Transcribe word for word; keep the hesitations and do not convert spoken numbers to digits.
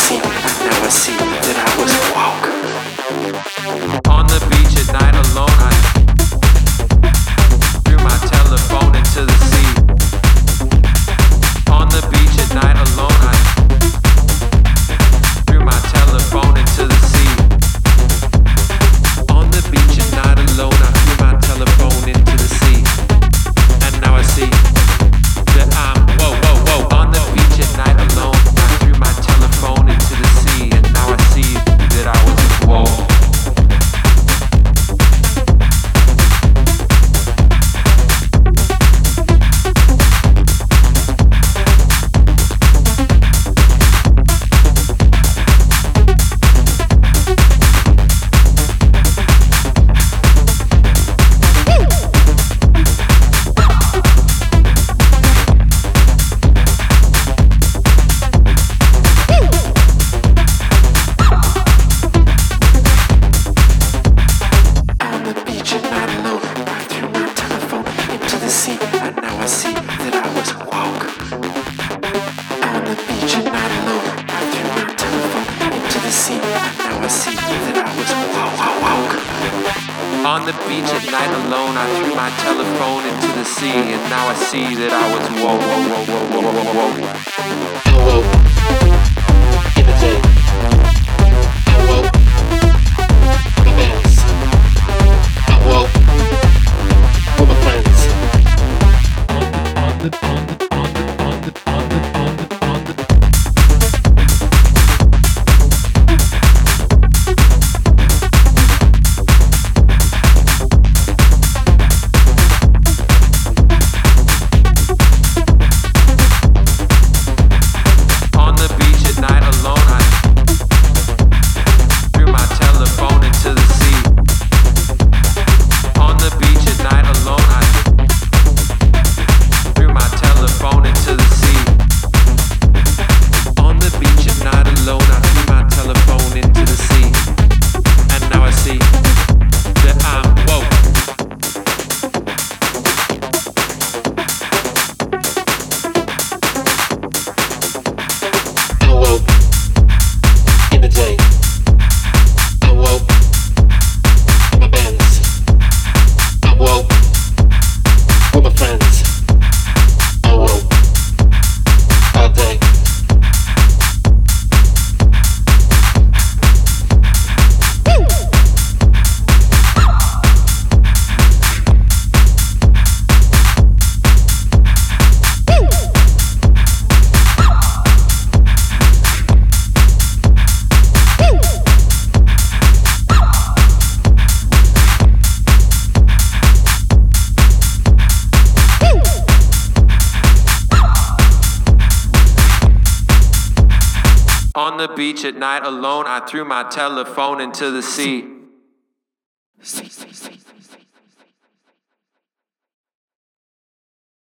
sea, and now I see that I was woke. On the beach at night alone, I threw my telephone into the sea. On the beach at night alone, I threw my telephone into the sea. On the beach at night alone, I threw my telephone into the sea. And now I see that I'm whoa, whoa, whoa. On the beach at night alone, I threw my telephone into the sea. And now I see that I was whoa. On the beach at night alone, I threw my telephone into the sea, and now I see that I was whoa, whoa, whoa, whoa, whoa, whoa, whoa. I woke in the day. I woke with my bands. I woke with my friends. On the, on the, on the, on the, on the, on the, on the, on the. On the beach at night alone, I threw my telephone into the sea. See, see, see.